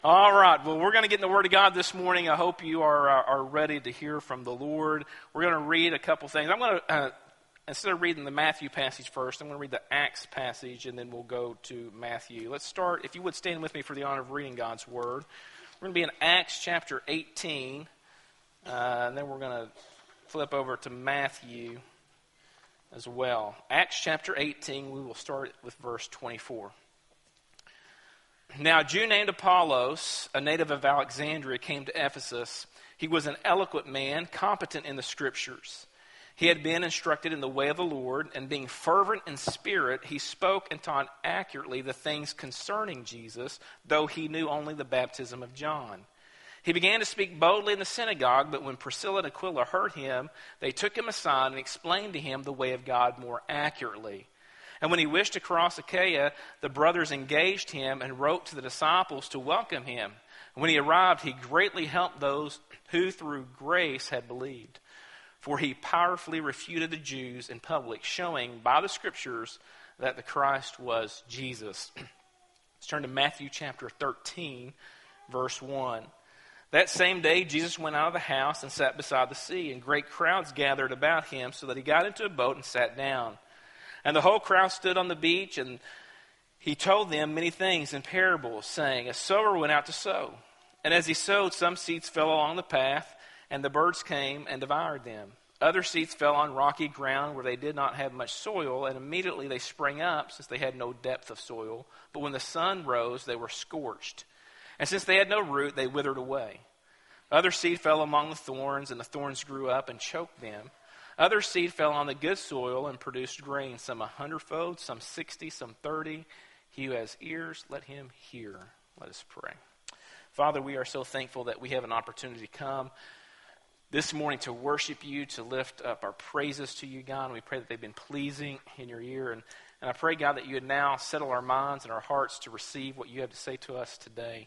All right, well, we're going to get in the Word of God this morning. I hope you are ready to hear from the Lord. We're going to read a couple things. I'm going to, instead of reading the Matthew passage first, I'm going to read the Acts passage, and then we'll go to Matthew. Let's start, if you would stand with me for the honor of reading God's Word. We're going to be in Acts chapter 18, and then we're going to flip over to Matthew as well. Acts chapter 18, we will start with verse 24. Now a Jew named Apollos, a native of Alexandria, came to Ephesus. He was an eloquent man, competent in the Scriptures. He had been instructed in the way of the Lord, and being fervent in spirit, he spoke and taught accurately the things concerning Jesus, though he knew only the baptism of John. He began to speak boldly in the synagogue, but when Priscilla and Aquila heard him, they took him aside and explained to him the way of God more accurately. And when he wished to cross Achaia, the brothers engaged him and wrote to the disciples to welcome him. When he arrived, he greatly helped those who through grace had believed. For he powerfully refuted the Jews in public, showing by the Scriptures that the Christ was Jesus. Let's turn to Matthew chapter 13, verse 1. That same day, Jesus went out of the house and sat beside the sea, and great crowds gathered about him, so that he got into a boat and sat down. And the whole crowd stood on the beach, and he told them many things in parables, saying, A sower went out to sow. And as he sowed, some seeds fell along the path, and the birds came and devoured them. Other seeds fell on rocky ground where they did not have much soil, and immediately they sprang up, since they had no depth of soil. But when the sun rose, they were scorched. And since they had no root, they withered away. Other seed fell among the thorns, and the thorns grew up and choked them. Other seed fell on the good soil and produced grain, some 100-fold, some 60, some 30. He who has ears, let him hear. Let us pray. Father, we are so thankful that we have an opportunity to come this morning to worship you, to lift up our praises to you, God. And we pray that they've been pleasing in your ear. And I pray, God, that you would now settle our minds and our hearts to receive what you have to say to us today.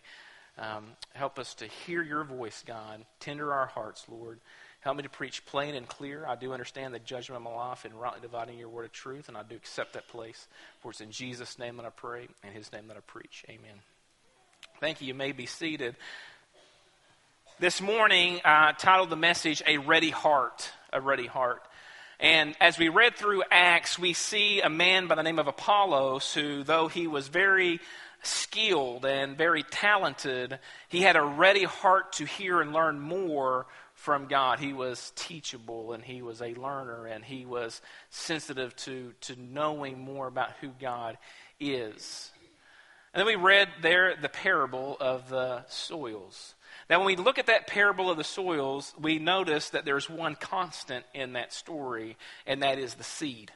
Help us to hear your voice, God. Tender our hearts, Lord. Help me to preach plain and clear. I do understand the judgment of my life and rightly dividing your word of truth, and I do accept that place. For it's in Jesus' name that I pray, and his name that I preach. Amen. Thank you. You may be seated. This morning, I titled the message, A Ready Heart. A Ready Heart. And as we read through Acts, we see a man by the name of Apollos who, though he was very skilled and very talented, he had a ready heart to hear and learn more from God. He was teachable, and he was a learner, and he was sensitive to knowing more about who God is. And then we read there the parable of the soils. Now, when we look at that parable of the soils, we notice that there's one constant in that story, and that is the seed.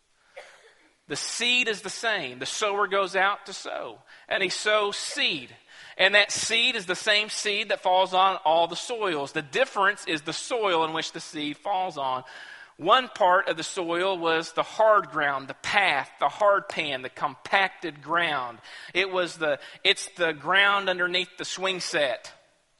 The seed is the same. The sower goes out to sow, and he sows seed. And that seed is the same seed that falls on all the soils. The difference is the soil in which the seed falls on. One part of the soil was the hard ground, the path, the hard pan, the compacted ground. It's the ground underneath the swing set.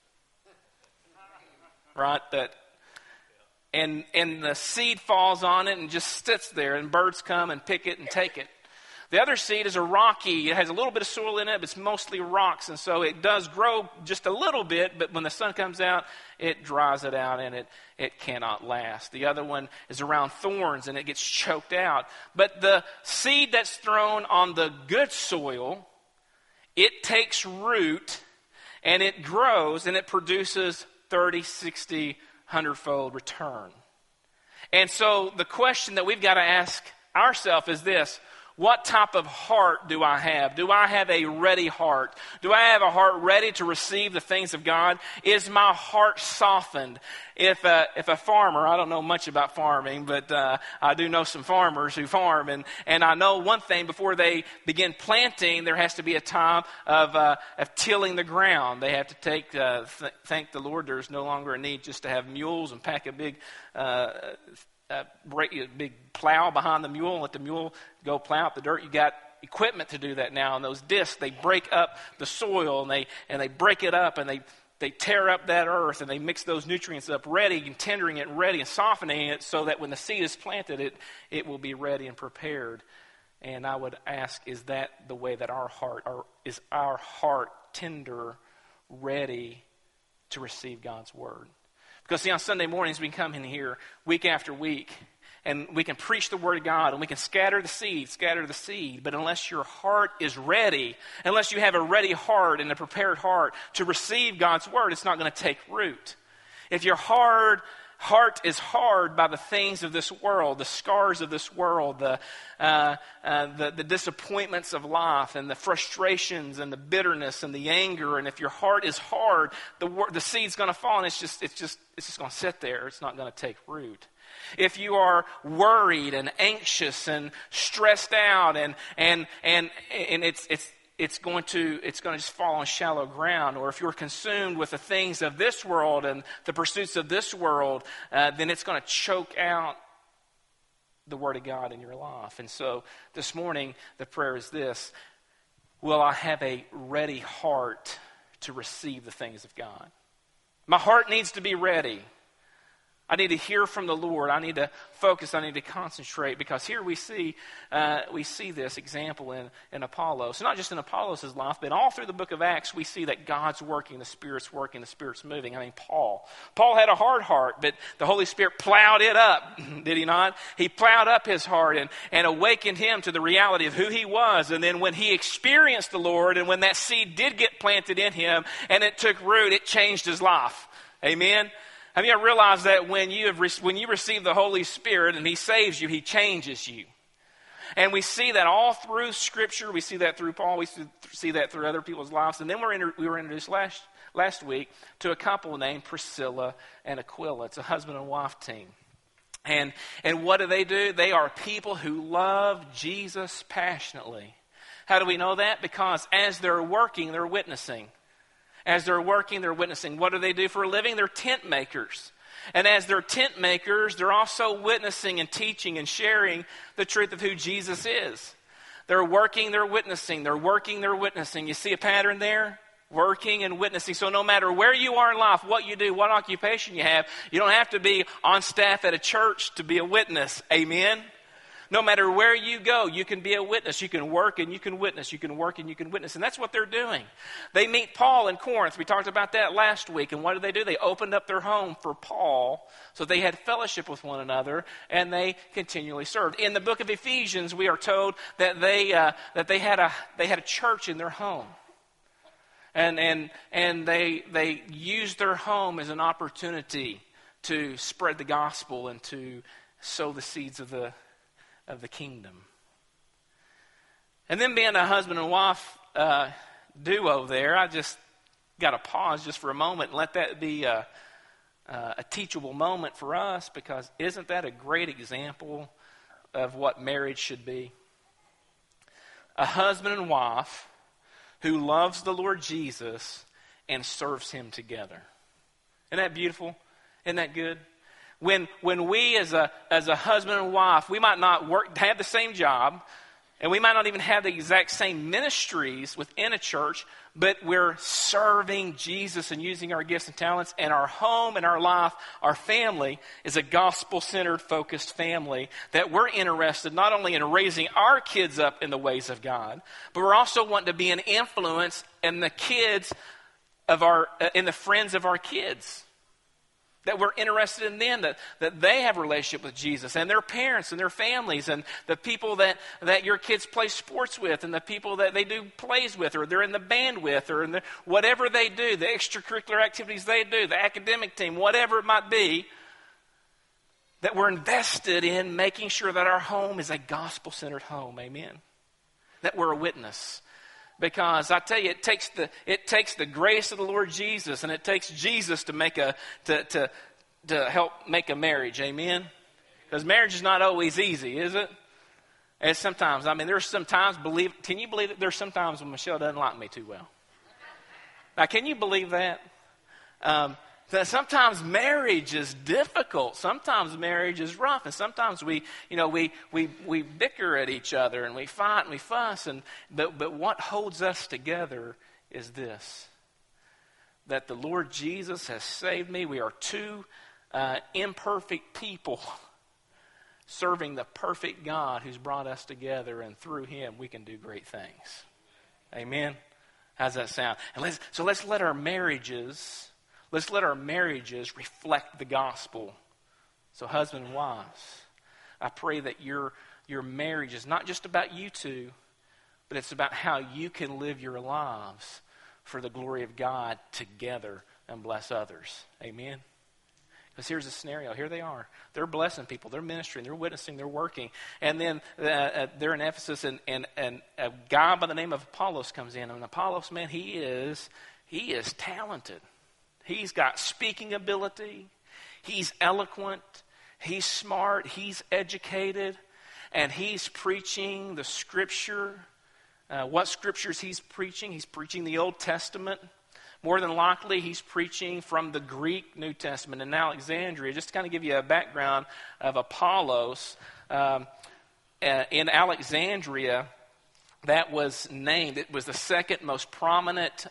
Right? And the seed falls on it and just sits there, and birds come and pick it and take it. The other seed is a rocky. It has a little bit of soil in it, but it's mostly rocks, and so it does grow just a little bit, but when the sun comes out, it dries it out, and it cannot last. The other one is around thorns, and it gets choked out. But the seed that's thrown on the good soil, it takes root, and it grows, and it produces 30, 60, 100-fold return. And so the question that we've got to ask ourselves is this: what type of heart do I have? Do I have a ready heart? Do I have a heart ready to receive the things of God? Is my heart softened? If a farmer, I don't know much about farming, but I do know some farmers who farm, and I know one thing: before they begin planting, there has to be a time of tilling the ground. They have to thank the Lord, there's no longer a need just to have mules and pack a big big plow behind the mule and let the mule go plow up the dirt. You got equipment to do that now, and those discs, they break up the soil, and they break it up, and they tear up that earth, and they mix those nutrients up, ready and tendering it, ready and softening it, so that when the seed is planted, it will be ready and prepared. And I would ask, is that the way that our heart, or is our heart tender ready to receive God's word? Because see, on Sunday mornings we can come in here week after week and we can preach the word of God and we can scatter the seed. But unless your heart is ready, unless you have a ready heart and a prepared heart to receive God's word, it's not going to take root. If your heart is hard by the things of this world, the scars of this world, the disappointments of life, and the frustrations, and the bitterness, and the anger, and if your heart is hard, the seed's going to fall, and it's just going to sit there. It's not going to take root. If you are worried and anxious and stressed out, and it's going to just fall on shallow ground. Or if you're consumed with the things of this world and the pursuits of this world, then it's going to choke out the Word of God in your life. And so this morning, the prayer is this: will I have a ready heart to receive the things of God? My heart needs to be ready. I need to hear from the Lord. I need to focus. I need to concentrate, because here we see this example in Apollos. Not just in Apollos' life, but all through the book of Acts, we see that God's working, the Spirit's working, the Spirit's moving. I mean, Paul had a hard heart, but the Holy Spirit plowed it up, did he not? He plowed up his heart and awakened him to the reality of who he was. And then when he experienced the Lord, and when that seed did get planted in him and it took root, it changed his life. Amen? I mean, I realize that when you receive the Holy Spirit and He saves you, He changes you. And we see that all through Scripture. We see that through Paul. We see that through other people's lives. And then we were introduced last week to a couple named Priscilla and Aquila. It's a husband and wife team. And what do? They are people who love Jesus passionately. How do we know that? Because as they're working, they're witnessing. As they're working, they're witnessing. What do they do for a living? They're tent makers. And as they're tent makers, they're also witnessing and teaching and sharing the truth of who Jesus is. They're working, they're witnessing. They're working, they're witnessing. You see a pattern there? Working and witnessing. So no matter where you are in life, what you do, what occupation you have, you don't have to be on staff at a church to be a witness. Amen? No matter where you go, you can be a witness. You can work and you can witness. You can work and you can witness. And that's what they're doing. They meet Paul in Corinth. We talked about that last week. And what did? They opened up their home for Paul, so they had fellowship with one another, and they continually served. In the book of Ephesians, we are told that they had a church in their home. And they used their home as an opportunity to spread the gospel and to sow the seeds of the kingdom. And then being a husband and wife duo there, I just got to pause just for a moment and let that be a teachable moment for us, because isn't that a great example of what marriage should be? A husband and wife who loves the Lord Jesus and serves Him together. Isn't that beautiful? Isn't that good? When we as a husband and wife, we might not have the same job, and we might not even have the exact same ministries within a church, but we're serving Jesus and using our gifts and talents, and our home and our life, our family, is a gospel-centered, focused family that we're interested not only in raising our kids up in the ways of God, but we're also wanting to be an influence in the kids in the friends of our kids. That we're interested in them, that they have a relationship with Jesus, and their parents and their families, and the people that your kids play sports with, and the people that they do plays with, or they're in the band with, or in whatever they do, the extracurricular activities they do, the academic team, whatever it might be, that we're invested in making sure that our home is a gospel-centered home. Amen. That we're a witness. Because I tell you, it takes the grace of the Lord Jesus, and it takes Jesus to help make a marriage. Amen. Because marriage is not always easy, is it? And sometimes, there's sometimes can you believe that there's sometimes when Michelle doesn't like me too well? Now, can you believe that? That sometimes marriage is difficult. Sometimes marriage is rough, and sometimes we bicker at each other, and we fight and we fuss. But what holds us together is this: that the Lord Jesus has saved me. We are two imperfect people serving the perfect God who's brought us together, and through Him we can do great things. Amen. How's that sound? And let's let our marriages reflect the gospel. So husband and wives, I pray that your marriage is not just about you two, but it's about how you can live your lives for the glory of God together and bless others. Amen? Because here's the scenario. Here they are. They're blessing people. They're ministering. They're witnessing. They're working. And then they're in Ephesus, and a guy by the name of Apollos comes in. And Apollos, man, he is talented. He's got speaking ability. He's eloquent. He's smart. He's educated. And he's preaching the Scripture. What Scriptures he's preaching? He's preaching the Old Testament. More than likely, he's preaching from the Greek New Testament in Alexandria. Just to kind of give you a background of Apollos, in Alexandria, that was named, it was the second most prominent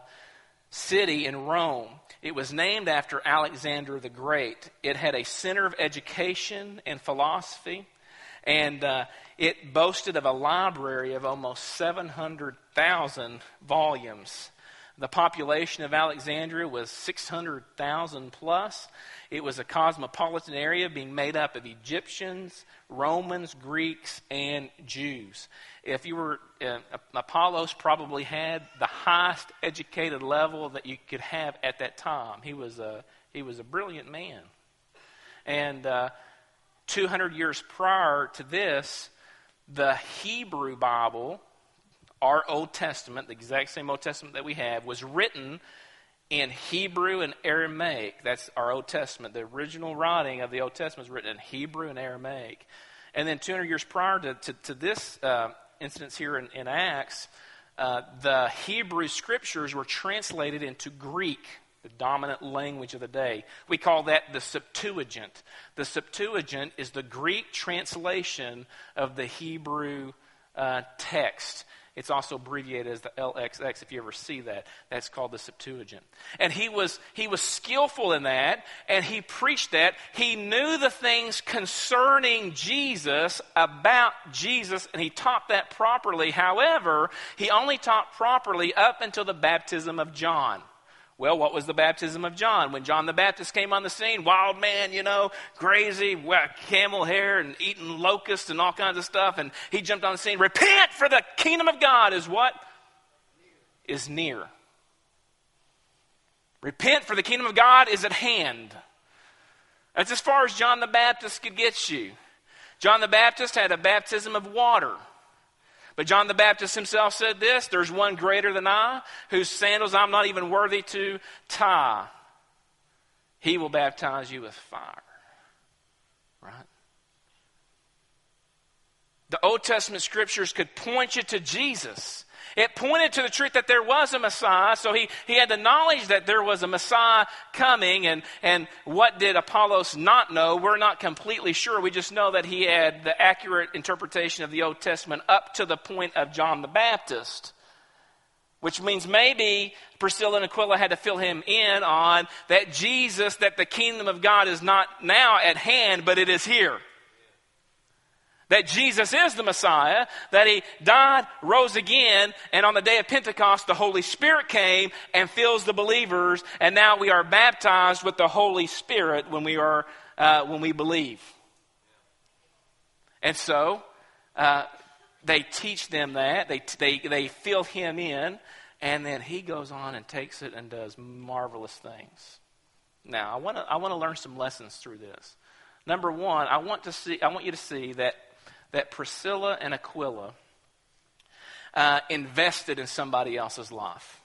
city in Rome. It was named after Alexander the Great. It had a center of education and philosophy, and it boasted of a library of almost 700,000 volumes. The population of Alexandria was 600,000 plus. It was a cosmopolitan area being made up of Egyptians, Romans, Greeks, and Jews. If you were, Apollos probably had the highest educated level that you could have at that time. He was a brilliant man. And 200 years prior to this, the Hebrew Bible, our Old Testament, the exact same Old Testament that we have, was written in Hebrew and Aramaic. That's our Old Testament. The original writing of the Old Testament was written in Hebrew and Aramaic. And then 200 years prior to this instance here in Acts, the Hebrew Scriptures were translated into Greek, the dominant language of the day. We call that the Septuagint. The Septuagint is the Greek translation of the Hebrew text. It's also abbreviated as the LXX, if you ever see that. That's called the Septuagint. And he was skillful in that, and he preached that. He knew the things concerning Jesus, about Jesus, and he taught that properly. However, he only taught properly up until the baptism of John. Well, what was the baptism of John? When John the Baptist came on the scene, wild man, crazy, camel hair and eating locusts and all kinds of stuff. And he jumped on the scene. Repent, for the kingdom of God is what? Is near. Repent, for the kingdom of God is at hand. That's as far as John the Baptist could get you. John the Baptist had a baptism of water. But John the Baptist himself said this: there's one greater than I, whose sandals I'm not even worthy to tie. He will baptize you with fire. Right? The Old Testament Scriptures could point you to Jesus. It pointed to the truth that there was a Messiah, so he had the knowledge that there was a Messiah coming. And what did Apollos not know? We're not completely sure. We just know that he had the accurate interpretation of the Old Testament up to the point of John the Baptist. Which means maybe Priscilla and Aquila had to fill him in on that Jesus, that the kingdom of God is not now at hand, but it is here. That Jesus is the Messiah, that he died, rose again, and on the day of Pentecost, the Holy Spirit came and fills the believers, and now we are baptized with the Holy Spirit when we believe. And so, they teach them that, they fill him in, and then he goes on and takes it and does marvelous things. Now, I want to learn some lessons through this. Number one, I want you to see that Priscilla and Aquila invested in somebody else's life.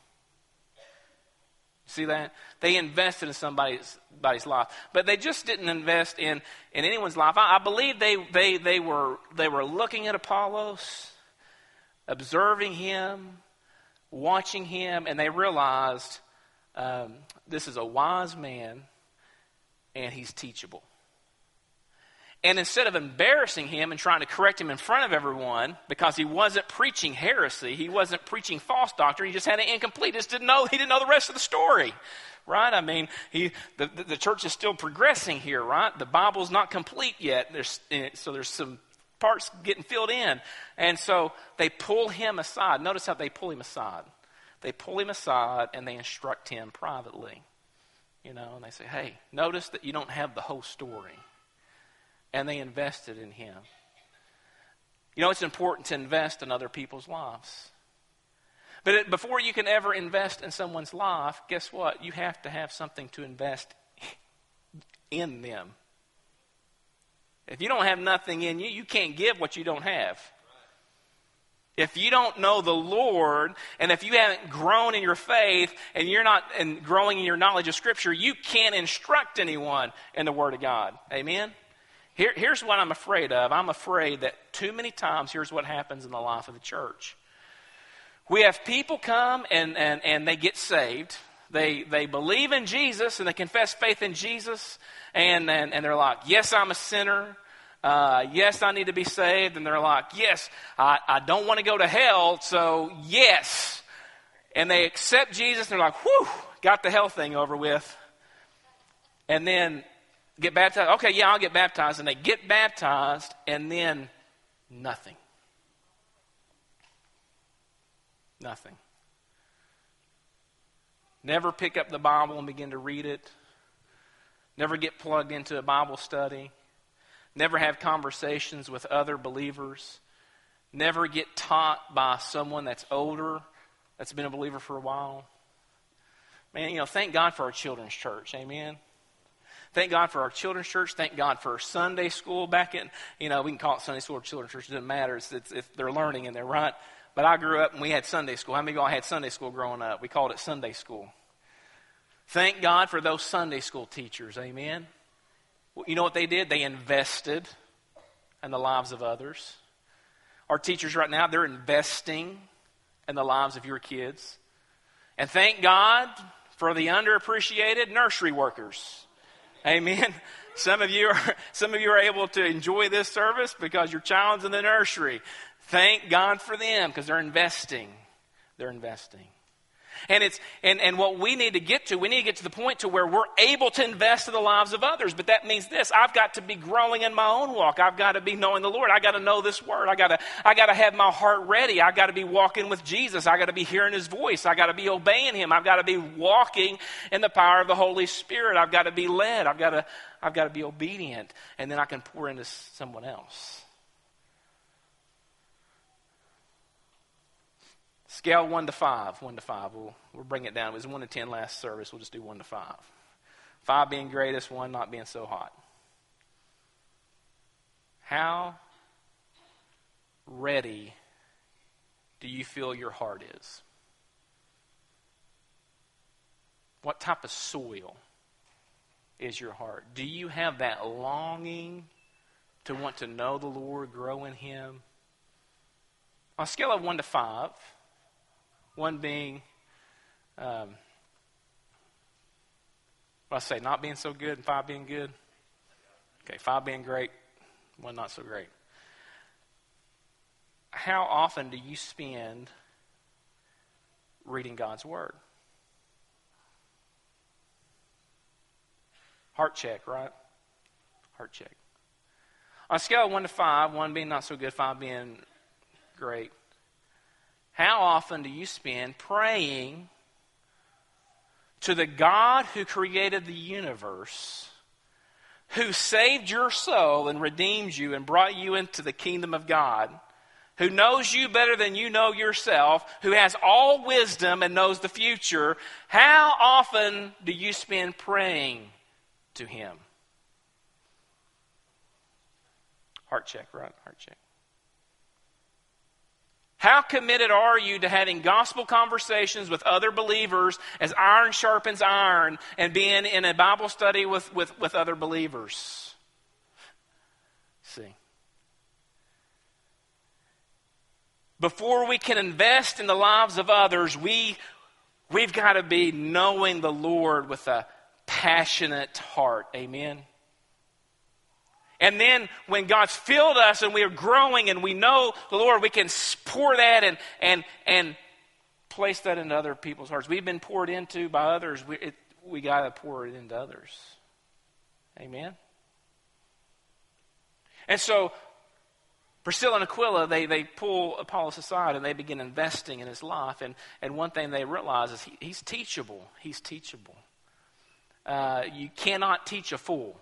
See that? They invested in somebody's life. But they just didn't invest in anyone's life. I believe they were looking at Apollos, observing him, watching him, and they realized this is a wise man and he's teachable. And instead of embarrassing him and trying to correct him in front of everyone, because he wasn't preaching heresy, he wasn't preaching false doctrine, he just had it incomplete. He didn't know the rest of the story, right? I mean, the church is still progressing here, right? The Bible's not complete yet. So there's some parts getting filled in. And so they pull him aside. Notice how they pull him aside. they pull him aside and they instruct him privately. And they say, hey, notice that you don't have the whole story. And they invested in him. It's important to invest in other people's lives. But before you can ever invest in someone's life, guess what? You have to have something to invest in them. If you don't have nothing in you, you can't give what you don't have. If you don't know the Lord, and if you haven't grown in your faith, and you're not growing in your knowledge of Scripture, you can't instruct anyone in the Word of God. Amen? Here's what I'm afraid of. I'm afraid that too many times, here's what happens in the life of the church. We have people come and they get saved. They believe in Jesus, and they confess faith in Jesus, and they're like, yes, I'm a sinner. Yes, I need to be saved. And they're like, yes, I don't want to go to hell, so yes. And they accept Jesus, and they're like, whew, got the hell thing over with. And then get baptized. Okay, yeah, I'll get baptized. And they get baptized, and then nothing. Nothing. Never pick up the Bible and begin to read it. Never get plugged into a Bible study. Never have conversations with other believers. Never get taught by someone that's older, that's been a believer for a while. Man, thank God for our children's church. Amen. Thank God for our children's church. Thank God for Sunday school back in, we can call it Sunday school or children's church. It doesn't matter. It's they're learning in there, right? But I grew up and we had Sunday school. How many of y'all had Sunday school growing up? We called it Sunday school. Thank God for those Sunday school teachers. Amen. You know what they did? They invested in the lives of others. Our teachers right now, they're investing in the lives of your kids. And thank God for the underappreciated nursery workers. Amen. Some of you are able to enjoy this service because your child's in the nursery. Thank God for them because they're investing. They're investing. And what we need to get to the point to where we're able to invest in the lives of others. But that means this: I've got to be growing in my own walk. I've got to be knowing the Lord. I got to know this word. I got to have my heart ready. I got to be walking with Jesus. I got to be hearing His voice. I got to be obeying Him. I've got to be walking in the power of the Holy Spirit. I've got to be led. I've got to be obedient, and then I can pour into someone else. Scale 1 to 5. 1 to 5. We'll bring it down. It was 1 to 10 last service. We'll just do 1 to 5. 5 being greatest, 1 not being so hot. How ready do you feel your heart is? What type of soil is your heart? Do you have that longing to want to know the Lord, grow in Him? On a scale of 1 to 5, 1 being, what I say, not being so good, and 5 being good. Okay, 5 being great, 1 not so great. How often do you spend reading God's Word? Heart check, right? Heart check. On a scale of 1 to 5, 1 being not so good, 5 being great, how often do you spend praying to the God who created the universe, who saved your soul and redeemed you and brought you into the kingdom of God, who knows you better than you know yourself, who has all wisdom and knows the future? How often do you spend praying to Him? Heart check, right? Heart check. How committed are you to having gospel conversations with other believers as iron sharpens iron, and being in a Bible study with other believers? See. Before we can invest in the lives of others, we've got to be knowing the Lord with a passionate heart. Amen. And then when God's filled us and we are growing and we know the Lord, we can pour that and place that into other people's hearts. We've been poured into by others. We got to pour it into others. Amen. And so Priscilla and Aquila, they pull Apollos aside and they begin investing in his life. And one thing they realize is he's teachable. He's teachable. You cannot teach a fool.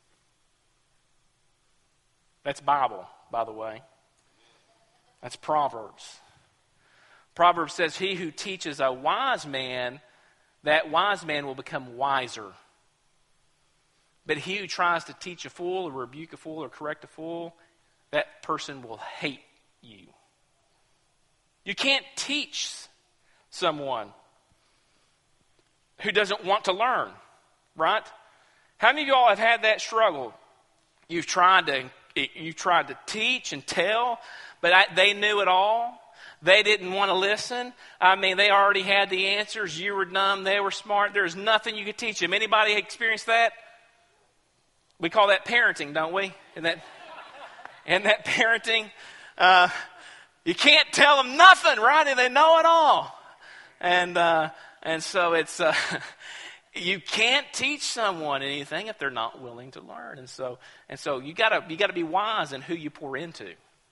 That's Bible, by the way. That's Proverbs. Proverbs says, he who teaches a wise man, that wise man will become wiser. But he who tries to teach a fool or rebuke a fool or correct a fool, that person will hate you. You can't teach someone who doesn't want to learn, right? How many of y'all have had that struggle? You've tried to teach and tell, but they knew it all. They didn't want to listen. I mean, they already had the answers. You were dumb. They were smart. There's nothing you could teach them. Anybody experienced that? We call that parenting, don't we? And that parenting, you can't tell them nothing, right? They know it all. And so it's you can't teach someone anything if they're not willing to learn. And so you gotta be wise in who you pour into.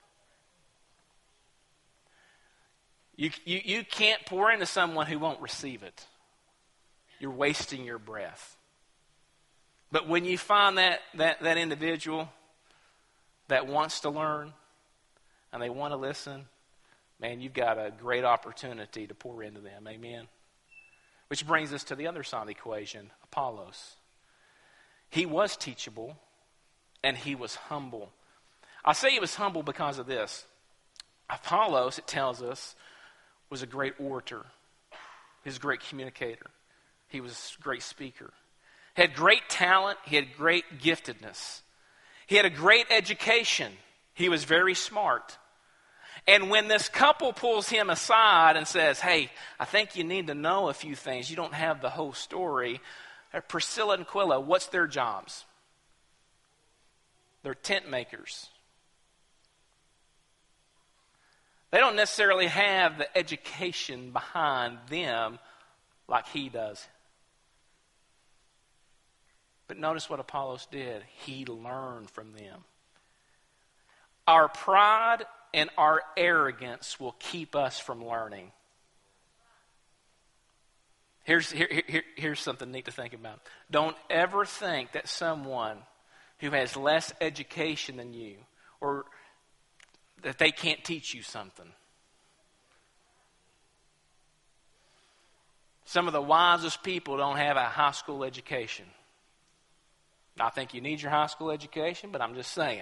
You can't pour into someone who won't receive it. You're wasting your breath. But when you find that individual that wants to learn and they want to listen, man, you've got a great opportunity to pour into them. Amen. Which brings us to the other side of the equation, Apollos. He was teachable and he was humble. I say he was humble because of this. Apollos, it tells us, was a great orator. He was a great communicator. He was a great speaker. He had great talent. He had great giftedness. He had a great education. He was very smart. And when this couple pulls him aside and says, hey, I think you need to know a few things. You don't have the whole story. Priscilla and Aquila, what's their jobs? They're tent makers. They don't necessarily have the education behind them like he does. But notice what Apollos did. He learned from them. Our pride and our arrogance will keep us from learning. Here's something neat to think about. Don't ever think that someone who has less education than you or that they can't teach you something. Some of the wisest people don't have a high school education. I think you need your high school education, but I'm just saying.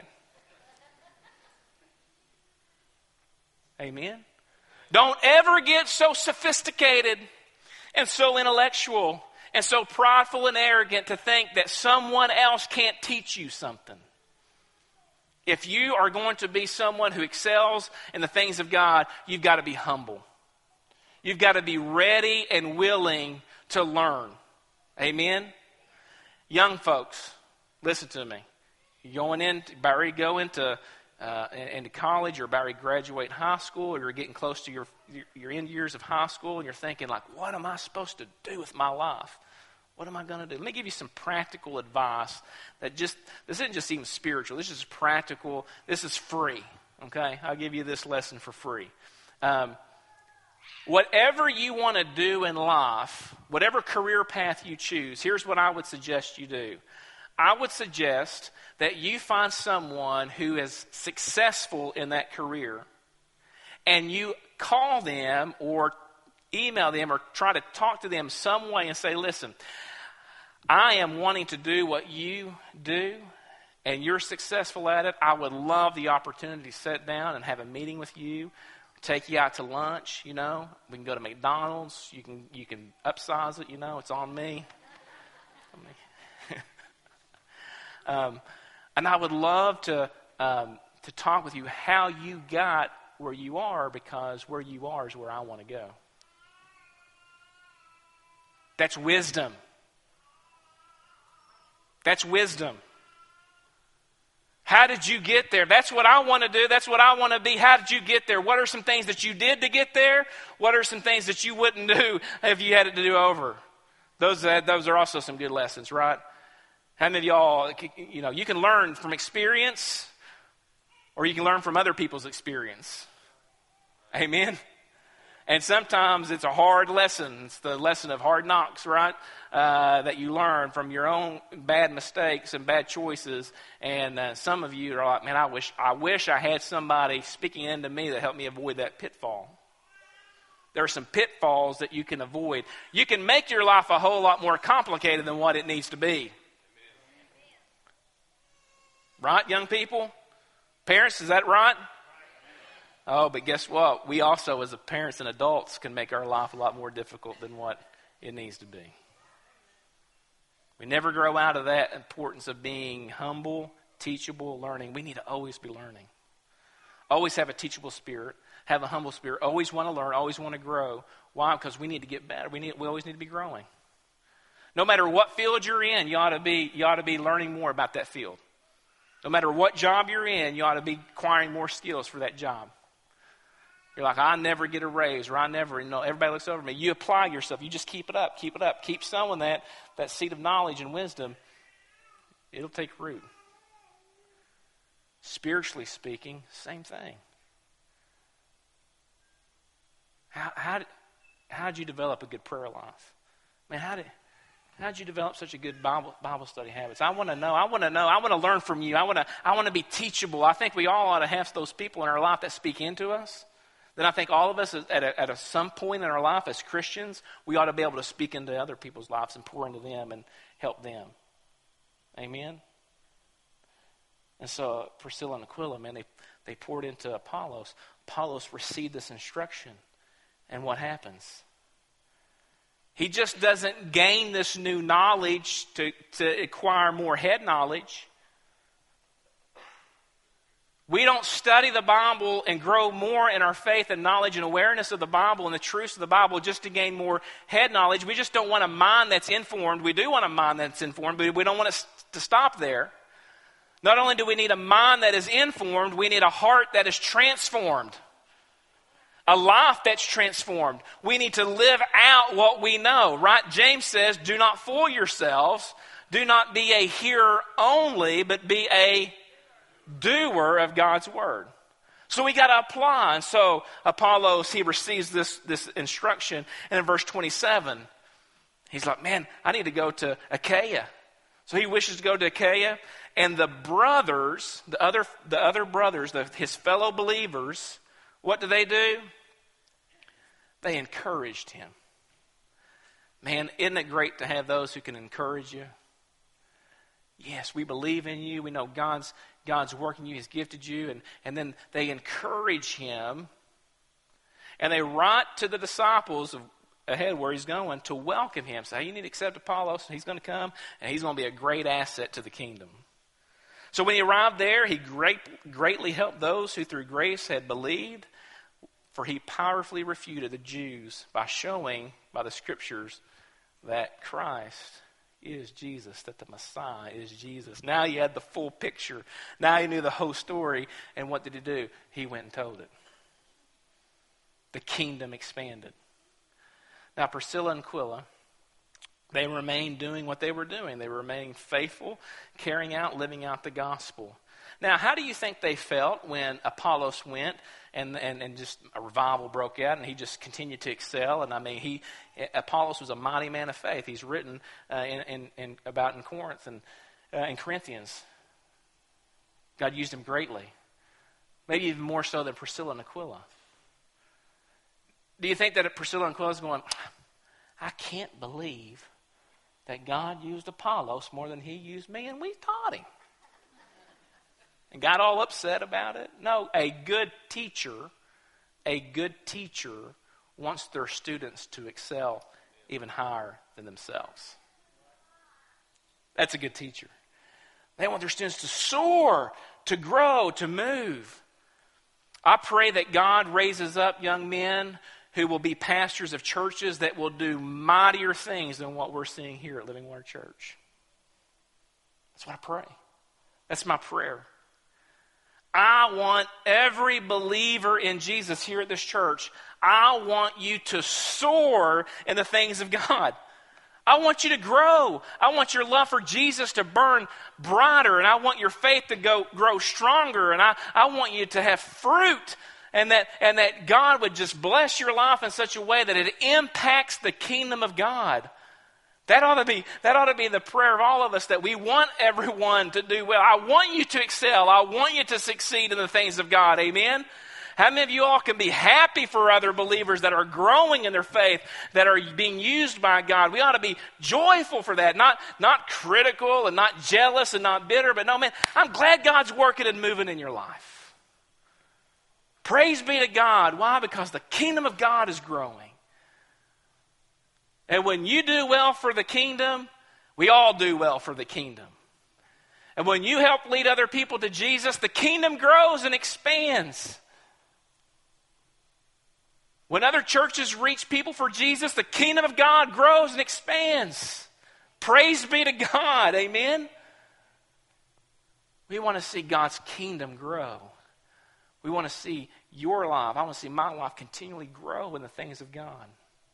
Amen? Don't ever get so sophisticated and so intellectual and so prideful and arrogant to think that someone else can't teach you something. If you are going to be someone who excels in the things of God, you've got to be humble. You've got to be ready and willing to learn. Amen? Young folks, listen to me. You're going about ready to go into college, or about ready to graduate high school, or you're getting close to your end years of high school, and you're thinking like, what am I supposed to do with my life? What am I going to do? Let me give you some practical advice this isn't just even spiritual. This is practical. This is free. Okay? I'll give you this lesson for free. Whatever you want to do in life, whatever career path you choose, here's what I would suggest you do. I would suggest that you find someone who is successful in that career, and you call them or email them or try to talk to them some way and say, listen, I am wanting to do what you do, and you're successful at it. I would love the opportunity to sit down and have a meeting with you, take you out to lunch, We can go to McDonald's. You can upsize it, It's on me. And I would love to talk with you how you got where you are, because where you are is where I want to go. That's wisdom. That's wisdom. How did you get there? That's what I want to do. That's what I want to be. How did you get there? What are some things that you did to get there? What are some things that you wouldn't do if you had it to do over? Those are also some good lessons, right? How many of y'all, you can learn from experience, Or you can learn from other people's experience. Amen? And sometimes it's a hard lesson. It's the lesson of hard knocks, right? That you learn from your own bad mistakes and bad choices. And some of you are like, man, I wish I had somebody speaking into me that helped me avoid that pitfall. There are some pitfalls that you can avoid. You can make your life a whole lot more complicated than what it needs to be. Right, young people? Parents, is that right? Oh, but guess what? We also, as parents and adults, can make our life a lot more difficult than what it needs to be. We never grow out of that importance of being humble, teachable, learning. We need to always be learning. Always have a teachable spirit, have a humble spirit, always want to learn, always want to grow. Why? Because we need to get better. We always need to be growing. No matter what field you're in, you ought to be learning more about that field. No matter what job you're in, you ought to be acquiring more skills for that job. You're like, I never get a raise, or I never, everybody looks over me. You apply yourself. You just keep it up. Keep sowing that seed of knowledge and wisdom. It'll take root. Spiritually speaking, same thing. How did you develop a good prayer life? Man, how did you develop such a good Bible study habits? I want to know. I want to learn from you. I want to be teachable. I think we all ought to have those people in our life that speak into us. Then I think all of us at some point in our life as Christians, we ought to be able to speak into other people's lives and pour into them and help them. Amen? And so Priscilla and Aquila, man, they poured into Apollos. Apollos received this instruction. And what happens? He just doesn't gain this new knowledge to acquire more head knowledge. We don't study the Bible and grow more in our faith and knowledge and awareness of the Bible and the truths of the Bible just to gain more head knowledge. We just don't want a mind that's informed. We do want a mind that's informed, but we don't want it to stop there. Not only do we need a mind that is informed, we need a heart that is transformed. A life that's transformed. We need to live out what we know, right? James says, do not fool yourselves. Do not be a hearer only, but be a doer of God's word. So we got to apply. And so Apollos, he receives this instruction. And in verse 27, he's like, man, I need to go to Achaia. So he wishes to go to Achaia. And the brothers, the other brothers, his fellow believers, what do? They encouraged him. Man, isn't it great to have those who can encourage you? Yes, we believe in you. We know God's working you. He's gifted you. And then they encourage him. And they write to the disciples ahead where he's going to welcome him. Say, hey, you need to accept Apollos. He's going to come, and he's going to be a great asset to the kingdom. So when he arrived there, he greatly helped those who through grace had believed, for he powerfully refuted the Jews by showing by the scriptures that Christ is Jesus, that the Messiah is Jesus. Now you had the full picture. Now you knew the whole story. And what did he do? He went and told it. The kingdom expanded. Now Priscilla and Aquila, they remained doing what they were doing. They remained faithful, carrying out, living out the gospel. Now, how do you think they felt when Apollos went and just a revival broke out and he just continued to excel? And I mean, Apollos was a mighty man of faith. He's written about in Corinth and in Corinthians. God used him greatly, maybe even more so than Priscilla and Aquila. Do you think that Priscilla and Aquila is going, I can't believe that God used Apollos more than he used me, and we taught him? And got all upset about it? No, a good teacher wants their students to excel even higher than themselves. That's a good teacher. They want their students to soar, to grow, to move. I pray that God raises up young men who will be pastors of churches that will do mightier things than what we're seeing here at Living Water Church. That's what I pray. That's my prayer. I want every believer in Jesus here at this church, I want you to soar in the things of God. I want you to grow. I want your love for Jesus to burn brighter, and I want your faith to grow stronger, and I want you to have fruit, and that God would just bless your life in such a way that it impacts the kingdom of God. That ought to be the prayer of all of us, that we want everyone to do well. I want you to excel. I want you to succeed in the things of God. Amen? How many of you all can be happy for other believers that are growing in their faith, that are being used by God? We ought to be joyful for that, not critical and not jealous and not bitter, but no, man, I'm glad God's working and moving in your life. Praise be to God. Why? Because the kingdom of God is growing. And when you do well for the kingdom, we all do well for the kingdom. And when you help lead other people to Jesus, the kingdom grows and expands. When other churches reach people for Jesus, the kingdom of God grows and expands. Praise be to God. Amen? We want to see God's kingdom grow. We want to see your life, I want to see my life continually grow in the things of God.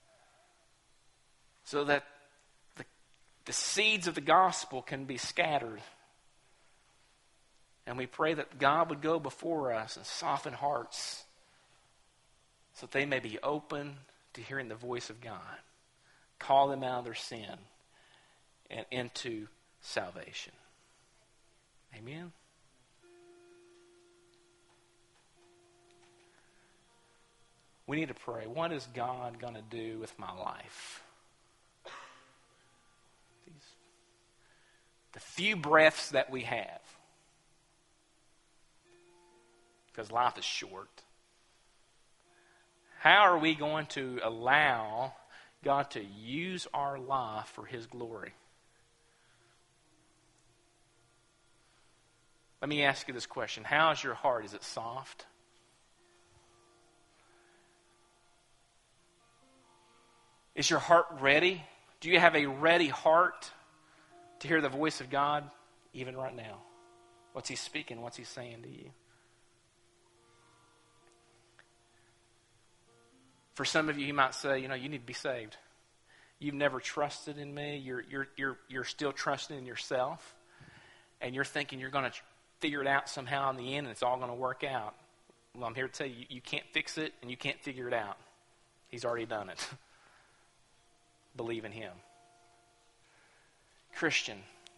So that the seeds of the gospel can be scattered. And we pray that God would go before us and soften hearts, so that they may be open to hearing the voice of God. Call them out of their sin and into salvation. Amen? We need to pray. What is God going to do with my life? The few breaths that we have. Because life is short. How are we going to allow God to use our life for His glory? Let me ask you this question. How is your heart? Is it soft? Is your heart ready? Do you have a ready heart to hear the voice of God even right now? What's He speaking? What's He saying to you? For some of you, He might say, you need to be saved. You've never trusted in me. You're still trusting in yourself. And you're thinking you're going to figure it out somehow in the end and it's all going to work out. Well, I'm here to tell you, you can't fix it and you can't figure it out. He's already done it. Believe in Him. Christian,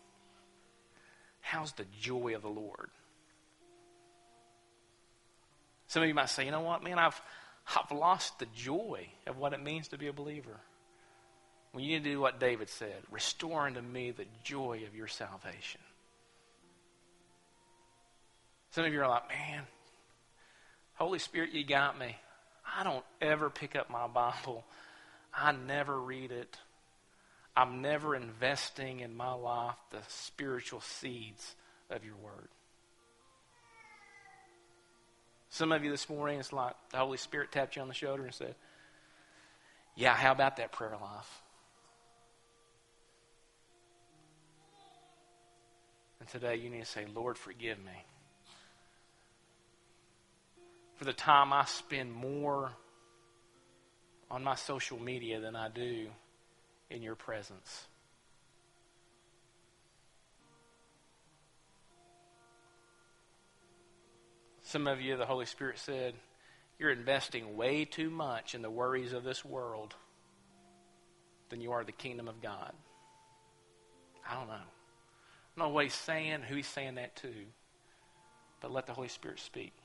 how's the joy of the Lord? Some of you might say, you know what, man, I've lost the joy of what it means to be a believer. Well, you need to do what David said. Restore unto me the joy of your salvation. Some of you are like, man, Holy Spirit, you got me. I don't ever pick up my Bible. I never read it. I'm never investing in my life the spiritual seeds of your word. Some of you this morning, it's like the Holy Spirit tapped you on the shoulder and said, yeah, how about that prayer life? And today you need to say, Lord, forgive me for the time I spend more on my social media than I do in your presence. Some of you, the Holy Spirit said, you're investing way too much in the worries of this world than you are the kingdom of God. I don't know. I don't know what He's saying, who He's saying that to, but let the Holy Spirit speak.